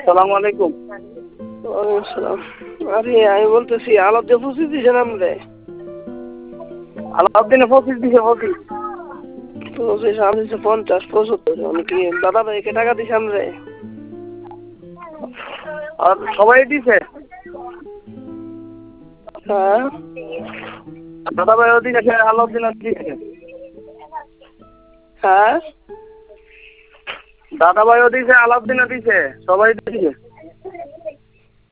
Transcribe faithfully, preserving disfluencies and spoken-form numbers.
সালাম আলাইকুম। ওয়ালাইকুম আসসালাম। আরে আমি বলতেছি আলাপ দিয়ে পঁচিশ দিছেন আমরে? আলাউদ্দিনে পঁচিশ দিছে পঁচিশ। পঁচিশ আমি দিচ্ছি পঞ্চাশ পঁচাত্তর। আমি কি দাদা ভাইকে টাকা দিছি আমরে? আর সবাই দিছে। হ্যাঁ দাদা ভাইও দিছে, আলাউদ্দিন দিছে। হ্যাঁ দাদা ভাইও দিছে, আলাউদ্দিনও দিছে, সবাই দিছে।